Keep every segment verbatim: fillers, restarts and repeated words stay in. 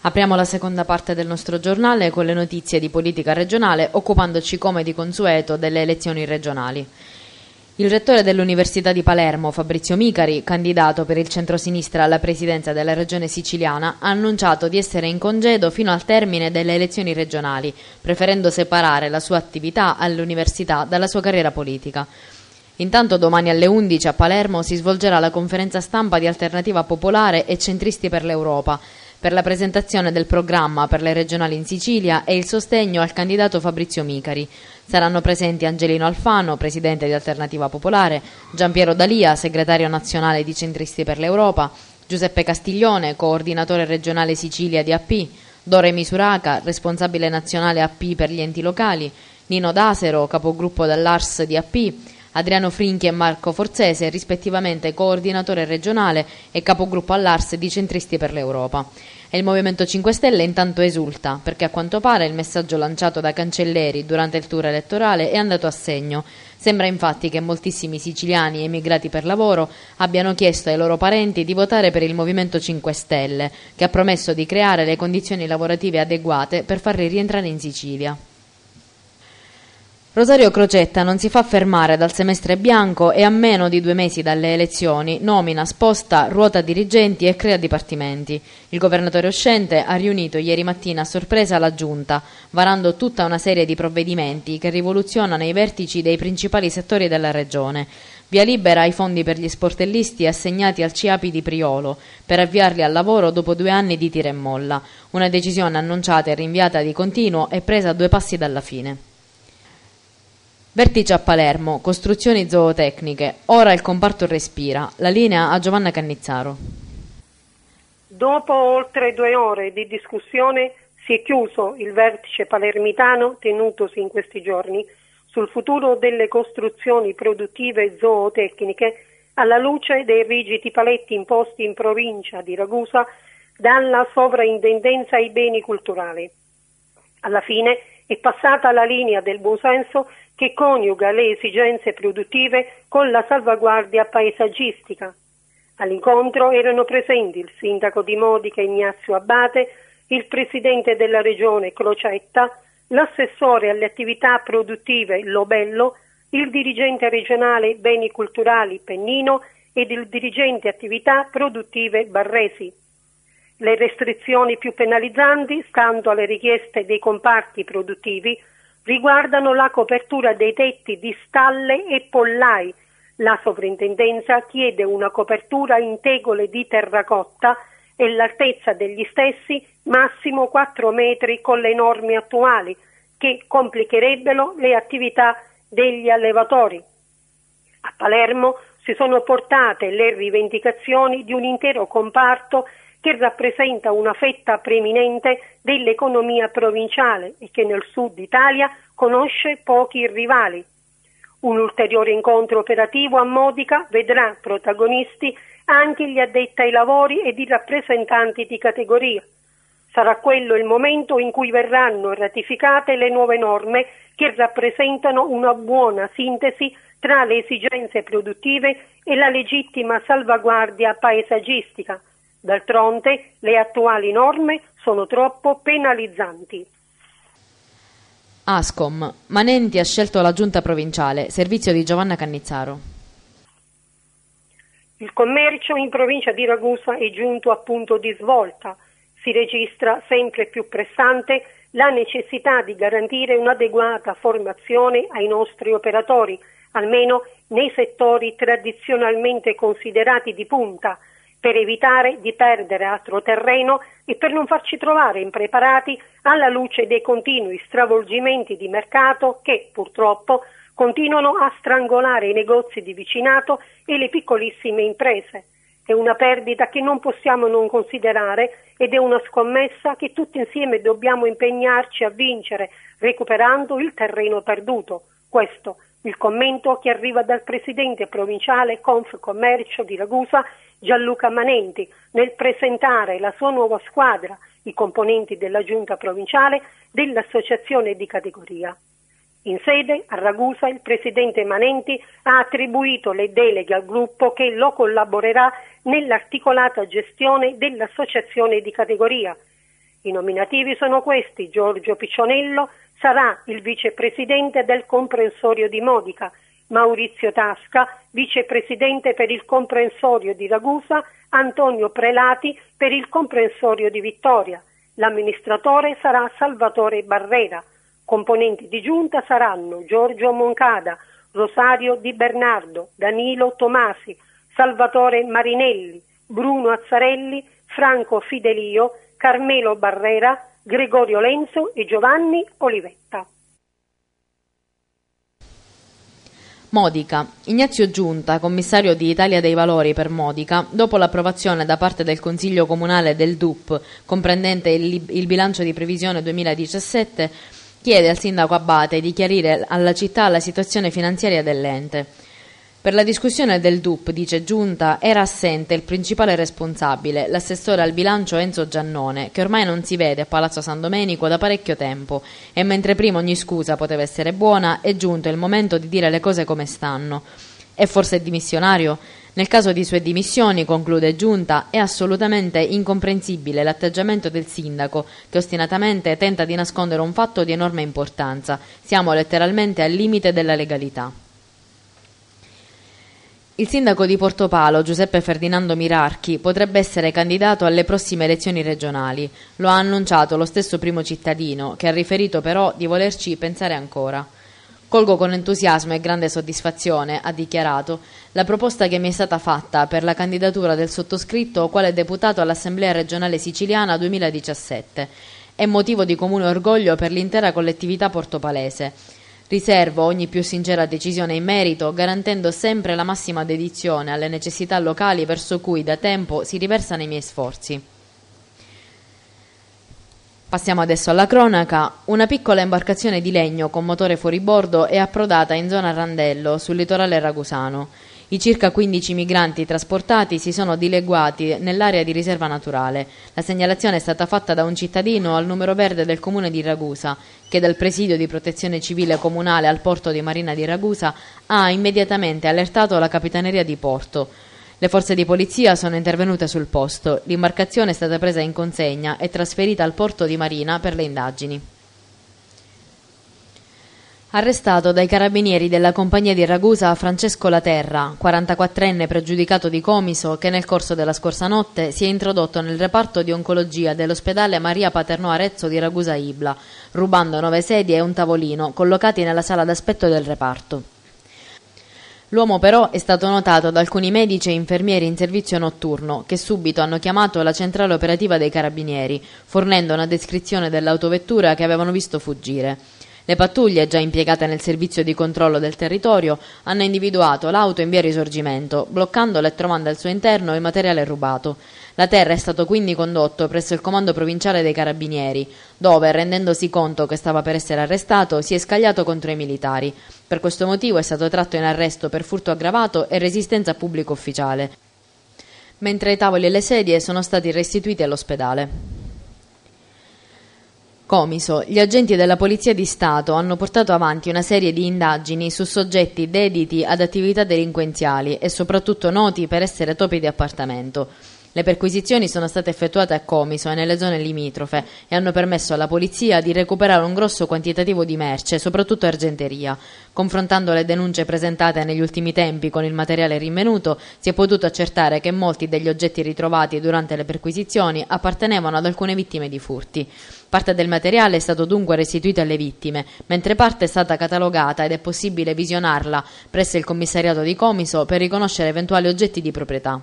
Apriamo la seconda parte del nostro giornale con le notizie di politica regionale, occupandoci come di consueto delle elezioni regionali. Il rettore dell'Università di Palermo, Fabrizio Micari, candidato per il centrosinistra alla presidenza della regione siciliana, ha annunciato di essere in congedo fino al termine delle elezioni regionali, preferendo separare la sua attività all'università dalla sua carriera politica. Intanto domani alle undici a Palermo si svolgerà la conferenza stampa di Alternativa Popolare e Centristi per l'Europa, per la presentazione del programma per le regionali in Sicilia e il sostegno al candidato Fabrizio Micari. Saranno presenti Angelino Alfano, presidente di Alternativa Popolare, Giampiero D'Alia, segretario nazionale di Centristi per l'Europa, Giuseppe Castiglione, coordinatore regionale Sicilia di A P, Dore Misuraca, responsabile nazionale A P per gli enti locali, Nino Dasero, capogruppo dell'A R S di A P, Adriano Frinchi e Marco Forzese, rispettivamente coordinatore regionale e capogruppo all'A R S di Centristi per l'Europa. E il Movimento cinque Stelle intanto esulta, perché a quanto pare il messaggio lanciato da Cancelleri durante il tour elettorale è andato a segno. Sembra infatti che moltissimi siciliani emigrati per lavoro abbiano chiesto ai loro parenti di votare per il Movimento cinque Stelle, che ha promesso di creare le condizioni lavorative adeguate per farli rientrare in Sicilia. Rosario Crocetta non si fa fermare dal semestre bianco e a meno di due mesi dalle elezioni nomina, sposta, ruota dirigenti e crea dipartimenti. Il governatore uscente ha riunito ieri mattina a sorpresa la Giunta, varando tutta una serie di provvedimenti che rivoluzionano i vertici dei principali settori della regione. Via libera ai fondi per gli sportellisti assegnati al C I A P I di Priolo, per avviarli al lavoro dopo due anni di tira e molla. Una decisione annunciata e rinviata di continuo e presa a due passi dalla fine. Vertice a Palermo, costruzioni zootecniche, ora il comparto respira, la linea a Giovanna Cannizzaro. Dopo oltre due ore di discussione si è chiuso il vertice palermitano tenutosi in questi giorni sul futuro delle costruzioni produttive zootecniche alla luce dei rigidi paletti imposti in provincia di Ragusa dalla sovrintendenza ai beni culturali. Alla fine è passata la linea del buonsenso che coniuga le esigenze produttive con la salvaguardia paesaggistica. All'incontro erano presenti il sindaco di Modica Ignazio Abate, il presidente della regione Crocetta, l'assessore alle attività produttive Lobello, il dirigente regionale Beni Culturali Pennino ed il dirigente attività produttive Barresi. Le restrizioni più penalizzanti, stando alle richieste dei comparti produttivi, riguardano la copertura dei tetti di stalle e pollai. La sovrintendenza chiede una copertura in tegole di terracotta e l'altezza degli stessi massimo quattro metri con le norme attuali, che complicherebbero le attività degli allevatori. A Palermo si sono portate le rivendicazioni di un intero comparto che rappresenta una fetta preeminente dell'economia provinciale e che nel sud Italia conosce pochi rivali. Un ulteriore incontro operativo a Modica vedrà protagonisti anche gli addetti ai lavori ed i rappresentanti di categoria. Sarà quello il momento in cui verranno ratificate le nuove norme che rappresentano una buona sintesi tra le esigenze produttive e la legittima salvaguardia paesaggistica. D'altronde le attuali norme sono troppo penalizzanti. Ascom. Manenti ha scelto la giunta provinciale, servizio di Giovanna Cannizzaro. Il commercio in provincia di Ragusa è giunto a punto di svolta. Si registra sempre più pressante la necessità di garantire un'adeguata formazione ai nostri operatori, almeno nei settori tradizionalmente considerati di punta, per evitare di perdere altro terreno e per non farci trovare impreparati alla luce dei continui stravolgimenti di mercato che, purtroppo, continuano a strangolare i negozi di vicinato e le piccolissime imprese. È una perdita che non possiamo non considerare ed è una scommessa che tutti insieme dobbiamo impegnarci a vincere, recuperando il terreno perduto. Questo il commento che arriva dal presidente provinciale Confcommercio di Ragusa, Gianluca Manenti, nel presentare la sua nuova squadra, i componenti della giunta provinciale dell'associazione di categoria. In sede a Ragusa il presidente Manenti ha attribuito le deleghe al gruppo che lo collaborerà nell'articolata gestione dell'associazione di categoria. I nominativi sono questi: Giorgio Piccionello sarà il vicepresidente del comprensorio di Modica, Maurizio Tasca, vicepresidente per il comprensorio di Ragusa, Antonio Prelati per il comprensorio di Vittoria. L'amministratore sarà Salvatore Barrera. Componenti di giunta saranno Giorgio Moncada, Rosario Di Bernardo, Danilo Tomasi, Salvatore Marinelli, Bruno Azzarelli, Franco Fidelio, Carmelo Barrera, Gregorio Lenzo e Giovanni Olivetta. Modica. Ignazio Giunta, commissario di Italia dei Valori per Modica, dopo l'approvazione da parte del Consiglio Comunale del D U P, comprendente il, il bilancio di previsione duemiladiciassette, chiede al sindaco Abate di chiarire alla città la situazione finanziaria dell'ente. Per la discussione del D U P, dice Giunta, era assente il principale responsabile, l'assessore al bilancio Enzo Giannone, che ormai non si vede a Palazzo San Domenico da parecchio tempo, e mentre prima ogni scusa poteva essere buona, è giunto il momento di dire le cose come stanno. È forse dimissionario? Nel caso di sue dimissioni, conclude Giunta, è assolutamente incomprensibile l'atteggiamento del sindaco, che ostinatamente tenta di nascondere un fatto di enorme importanza. Siamo letteralmente al limite della legalità. Il sindaco di Portopalo, Giuseppe Ferdinando Mirarchi, potrebbe essere candidato alle prossime elezioni regionali. Lo ha annunciato lo stesso primo cittadino, che ha riferito però di volerci pensare ancora. Colgo con entusiasmo e grande soddisfazione, ha dichiarato, la proposta che mi è stata fatta per la candidatura del sottoscritto quale deputato all'Assemblea regionale siciliana duemiladiciassette. È motivo di comune orgoglio per l'intera collettività portopalese. Riservo ogni più sincera decisione in merito, garantendo sempre la massima dedizione alle necessità locali verso cui da tempo si riversano i miei sforzi. Passiamo adesso alla cronaca. Una piccola imbarcazione di legno con motore fuoribordo è approdata in zona Randello, sul litorale ragusano. I circa quindici migranti trasportati si sono dileguati nell'area di riserva naturale. La segnalazione è stata fatta da un cittadino al numero verde del comune di Ragusa, che dal presidio di protezione civile comunale al porto di Marina di Ragusa ha immediatamente allertato la capitaneria di porto. Le forze di polizia sono intervenute sul posto. L'imbarcazione è stata presa in consegna e trasferita al porto di Marina per le indagini. Arrestato dai carabinieri della compagnia di Ragusa Francesco Laterra, quarantaquattrenne pregiudicato di Comiso, che nel corso della scorsa notte si è introdotto nel reparto di oncologia dell'ospedale Maria Paternò Arezzo di Ragusa Ibla, rubando nove sedie e un tavolino collocati nella sala d'aspetto del reparto. L'uomo però è stato notato da alcuni medici e infermieri in servizio notturno, che subito hanno chiamato la centrale operativa dei carabinieri, fornendo una descrizione dell'autovettura che avevano visto fuggire. Le pattuglie, già impiegate nel servizio di controllo del territorio, hanno individuato l'auto in via Risorgimento, bloccandola e trovando al suo interno il materiale rubato. La terra è stato quindi condotto presso il comando provinciale dei carabinieri, dove, rendendosi conto che stava per essere arrestato, si è scagliato contro i militari. Per questo motivo è stato tratto in arresto per furto aggravato e resistenza a pubblico ufficiale, mentre i tavoli e le sedie sono stati restituiti all'ospedale. Comiso. Gli agenti della Polizia di Stato hanno portato avanti una serie di indagini su soggetti dediti ad attività delinquenziali e soprattutto noti per essere topi di appartamento. Le perquisizioni sono state effettuate a Comiso e nelle zone limitrofe e hanno permesso alla polizia di recuperare un grosso quantitativo di merce, soprattutto argenteria. Confrontando le denunce presentate negli ultimi tempi con il materiale rinvenuto, si è potuto accertare che molti degli oggetti ritrovati durante le perquisizioni appartenevano ad alcune vittime di furti. Parte del materiale è stato dunque restituito alle vittime, mentre parte è stata catalogata ed è possibile visionarla presso il commissariato di Comiso per riconoscere eventuali oggetti di proprietà.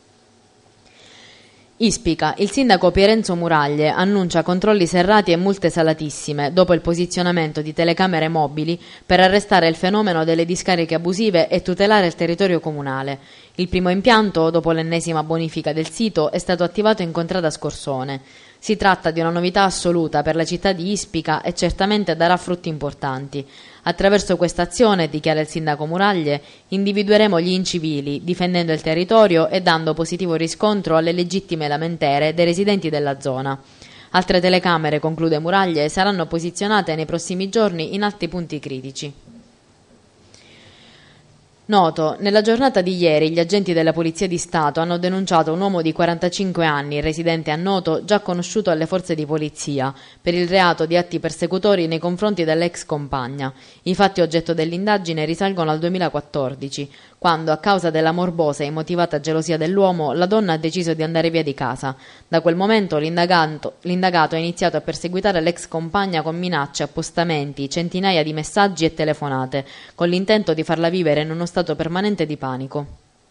Ispica. Il sindaco Pierenzo Muraglie annuncia controlli serrati e multe salatissime dopo il posizionamento di telecamere mobili per arrestare il fenomeno delle discariche abusive e tutelare il territorio comunale. Il primo impianto, dopo l'ennesima bonifica del sito, è stato attivato in contrada Scorsone. Si tratta di una novità assoluta per la città di Ispica e certamente darà frutti importanti. Attraverso questa azione, dichiara il sindaco Muraglie, individueremo gli incivili, difendendo il territorio e dando positivo riscontro alle legittime lamentere dei residenti della zona. Altre telecamere, conclude Muraglie, saranno posizionate nei prossimi giorni in altri punti critici. Noto, nella giornata di ieri gli agenti della Polizia di Stato hanno denunciato un uomo di quarantacinque anni, residente a Noto, già conosciuto alle forze di polizia, per il reato di atti persecutori nei confronti dell'ex compagna. I fatti oggetto dell'indagine risalgono al duemilaquattordici, quando, a causa della morbosa e immotivata gelosia dell'uomo, la donna ha deciso di andare via di casa. Da quel momento l'indagato, l'indagato ha iniziato a perseguitare l'ex compagna con minacce, appostamenti, centinaia di messaggi e telefonate, con l'intento di farla vivere in uno stato permanente di panico.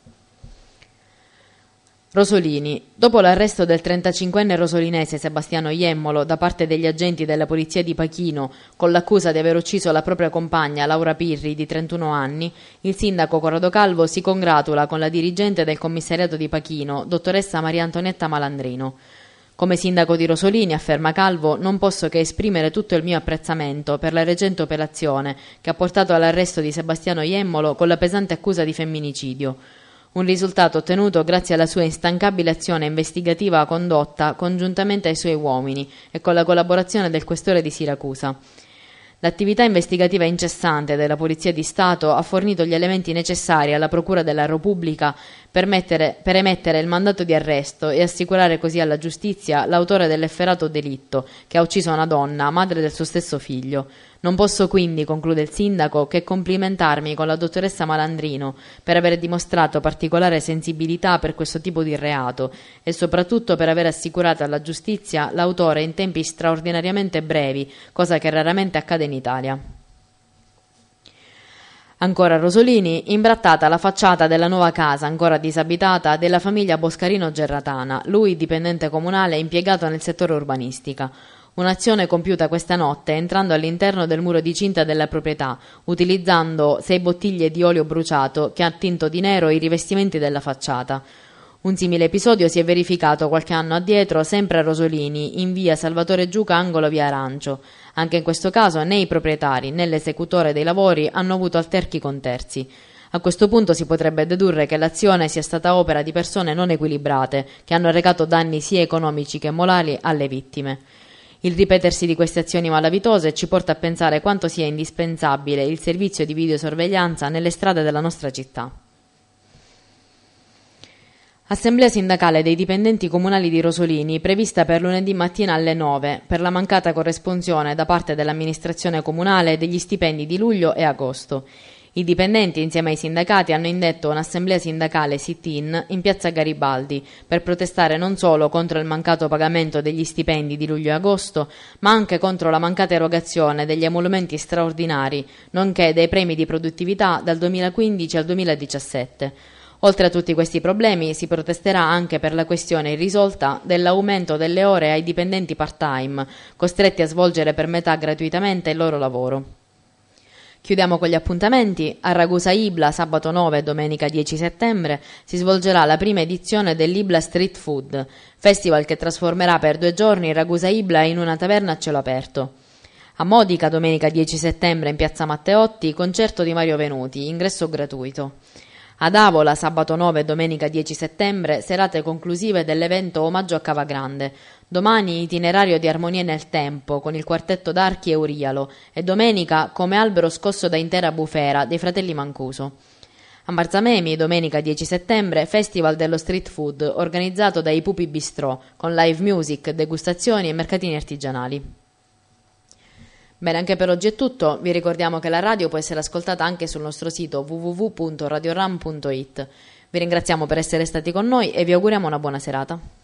Rosolini. Dopo l'arresto del trentacinquenne rosolinese Sebastiano Jemmolo da parte degli agenti della polizia di Pachino con l'accusa di aver ucciso la propria compagna Laura Pirri di trentuno anni, il sindaco Corrado Calvo si congratula con la dirigente del commissariato di Pachino, dottoressa Maria Antonietta Malandrino. Come sindaco di Rosolini, afferma Calvo, non posso che esprimere tutto il mio apprezzamento per la recente operazione che ha portato all'arresto di Sebastiano Jemmolo con la pesante accusa di femminicidio. Un risultato ottenuto grazie alla sua instancabile azione investigativa condotta congiuntamente ai suoi uomini e con la collaborazione del questore di Siracusa. L'attività investigativa incessante della Polizia di Stato ha fornito gli elementi necessari alla Procura della Repubblica per, mettere, per emettere il mandato di arresto e assicurare così alla giustizia l'autore dell'efferato delitto che ha ucciso una donna, madre del suo stesso figlio. Non posso quindi, conclude il sindaco, che complimentarmi con la dottoressa Malandrino per aver dimostrato particolare sensibilità per questo tipo di reato e soprattutto per aver assicurato alla giustizia l'autore in tempi straordinariamente brevi, cosa che raramente accade in Italia. Ancora Rosolini, imbrattata la facciata della nuova casa, ancora disabitata, della famiglia Boscarino Gerratana, lui dipendente comunale impiegato nel settore urbanistica. Un'azione compiuta questa notte entrando all'interno del muro di cinta della proprietà, utilizzando sei bottiglie di olio bruciato che ha tinto di nero i rivestimenti della facciata. Un simile episodio si è verificato qualche anno addietro sempre a Rosolini, in via Salvatore Giuca, angolo via Arancio. Anche in questo caso né i proprietari né l'esecutore dei lavori hanno avuto alterchi con terzi. A questo punto si potrebbe dedurre che l'azione sia stata opera di persone non equilibrate, che hanno recato danni sia economici che morali alle vittime. Il ripetersi di queste azioni malavitose ci porta a pensare quanto sia indispensabile il servizio di videosorveglianza nelle strade della nostra città. Assemblea sindacale dei dipendenti comunali di Rosolini prevista per lunedì mattina alle nove per la mancata corresponsione da parte dell'amministrazione comunale degli stipendi di luglio e agosto. I dipendenti, insieme ai sindacati, hanno indetto un'assemblea sindacale sit-in in piazza Garibaldi per protestare non solo contro il mancato pagamento degli stipendi di luglio e agosto, ma anche contro la mancata erogazione degli emolumenti straordinari, nonché dei premi di produttività dal duemilaquindici al duemiladiciassette. Oltre a tutti questi problemi, si protesterà anche per la questione irrisolta dell'aumento delle ore ai dipendenti part-time, costretti a svolgere per metà gratuitamente il loro lavoro. Chiudiamo con gli appuntamenti. A Ragusa Ibla, sabato nove e domenica dieci settembre, si svolgerà la prima edizione dell'Ibla Street Food, festival che trasformerà per due giorni Ragusa Ibla in una taverna a cielo aperto. A Modica, domenica dieci settembre in piazza Matteotti, concerto di Mario Venuti, ingresso gratuito. Ad Avola, sabato nove e domenica dieci settembre, serate conclusive dell'evento Omaggio a Cavagrande. Domani itinerario di Armonie nel Tempo con il quartetto d'Archi e Urialo e domenica Come albero scosso da intera bufera dei fratelli Mancuso. A Marzamemi, domenica dieci settembre, Festival dello Street Food organizzato dai Pupi Bistrò con live music, degustazioni e mercatini artigianali. Bene, anche per oggi è tutto. Vi ricordiamo che la radio può essere ascoltata anche sul nostro sito w w w punto radioram punto it. Vi ringraziamo per essere stati con noi e vi auguriamo una buona serata.